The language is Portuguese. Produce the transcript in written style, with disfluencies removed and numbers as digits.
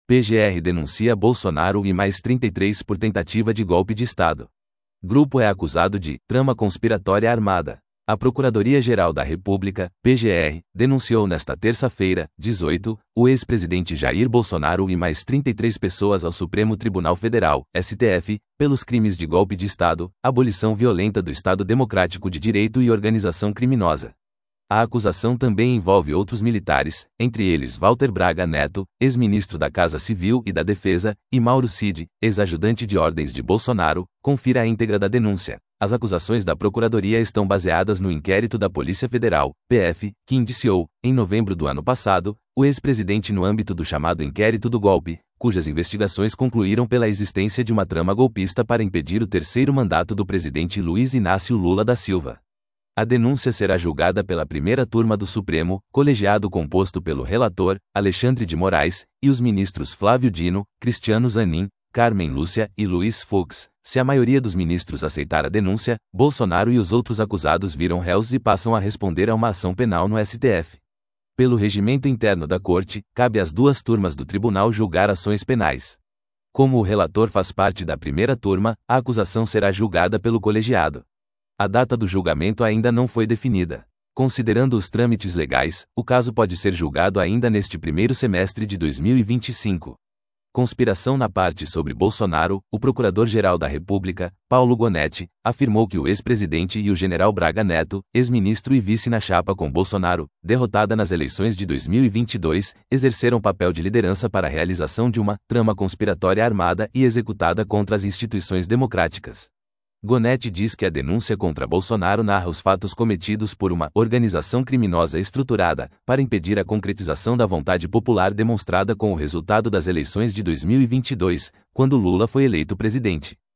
PGR denuncia Bolsonaro e mais 33 por tentativa de golpe de Estado. Grupo é acusado de trama conspiratória armada. A Procuradoria-Geral da República, PGR, denunciou nesta terça-feira, 18, o ex-presidente Jair Bolsonaro e mais 33 pessoas ao Supremo Tribunal Federal, STF, pelos crimes de golpe de Estado, abolição violenta do Estado Democrático de Direito e organização criminosa. A acusação também envolve outros militares, entre eles Walter Braga Neto, ex-ministro da Casa Civil e da Defesa, e Mauro Cid, ex-ajudante de ordens de Bolsonaro. Confira a íntegra da denúncia. As acusações da Procuradoria estão baseadas no inquérito da Polícia Federal, PF, que indiciou, em novembro do ano passado, o ex-presidente no âmbito do chamado Inquérito do Golpe, cujas investigações concluíram pela existência de uma trama golpista para impedir o terceiro mandato do presidente Luiz Inácio Lula da Silva. A denúncia será julgada pela primeira turma do Supremo, colegiado composto pelo relator, Alexandre de Moraes, e os ministros Flávio Dino, Cristiano Zanin, Carmen Lúcia e Luiz Fux. Se a maioria dos ministros aceitar a denúncia, Bolsonaro e os outros acusados viram réus e passam a responder a uma ação penal no STF. Pelo regimento interno da Corte, cabe às duas turmas do tribunal julgar ações penais. Como o relator faz parte da primeira turma, a acusação será julgada pelo colegiado. A data do julgamento ainda não foi definida. Considerando os trâmites legais, o caso pode ser julgado ainda neste primeiro semestre de 2025. Conspiração na parte sobre Bolsonaro. O Procurador-Geral da República, Paulo Gonetti, afirmou que o ex-presidente e o general Braga Neto, ex-ministro e vice na chapa com Bolsonaro, derrotada nas eleições de 2022, exerceram papel de liderança para a realização de uma trama conspiratória armada e executada contra as instituições democráticas. Gonetti diz que a denúncia contra Bolsonaro narra os fatos cometidos por uma organização criminosa estruturada para impedir a concretização da vontade popular demonstrada com o resultado das eleições de 2022, quando Lula foi eleito presidente.